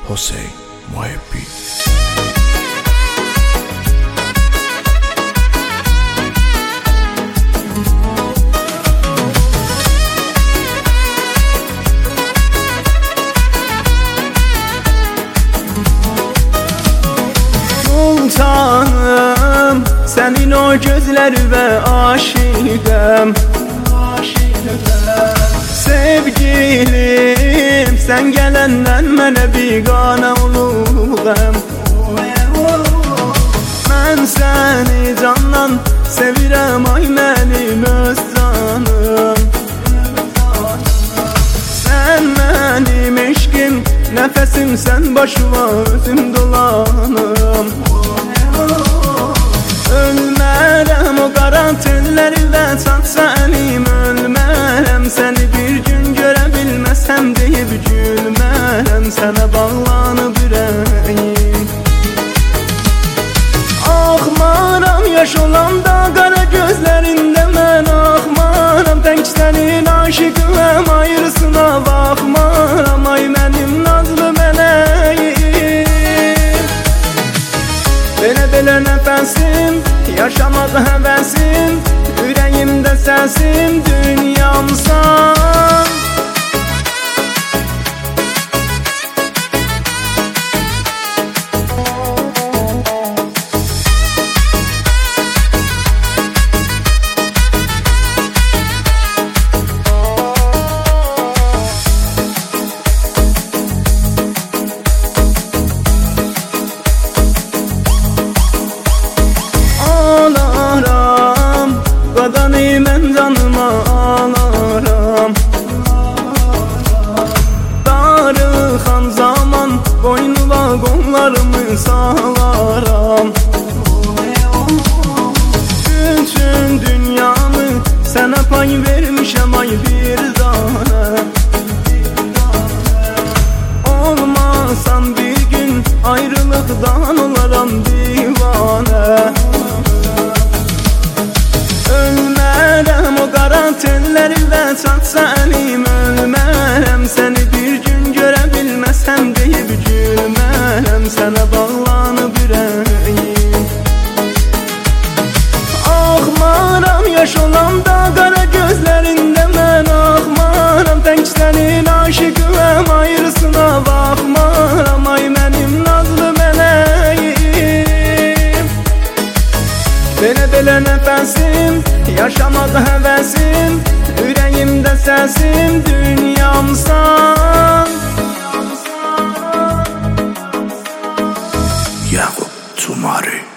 Hüseyn Muhibbi. Sultanım, senin o gözleri ve aşıkım. Sevgilim, sen gelenden mənə biganə olubam. Mən səni candan sevirəm, ay mənim öz canım. Sən mənim eşqim, nəfəsim, sən başıma özüm dolanım. Ölmərəm o qara tellərlə çat sənim, ölmərəm səni bir gün görə bilməsəm deyib gülmərəm, sənə bağlanıb ürəyim. Axmaram yaş olanda qara gözlərində mən axmaram, tək sənin aşıqım ayrısına baxmaram, ay mənim nazlı mələyim. Belə nəfəsim, yaşamaq həvəsim, ürəyimdə səsim, dünyamsan. Mən canıma alaram, darıxan zaman boynuma qollarımı salaram. Bütün dünyamı sənə pay vermişəm, ay bir dana. Olmasan bir gün ayrılıqdan olaram divanə. Ölmərəm o qara tellərlə çat sənim, ölmərəm səni bir gün görə bilməsəm deyib gülmərəm, sənə bağlanıb ürəyim. Axmaram yaş olanda qara gözlərində mən axmaram, tək sənin aşıqım ayrısına baxmaram, ay mənim nazlı mələyim. Belə nəfəsim, yaşamaq həvəsim, ürəyimdə səsim, dünyamsan. Yaqub Cumari.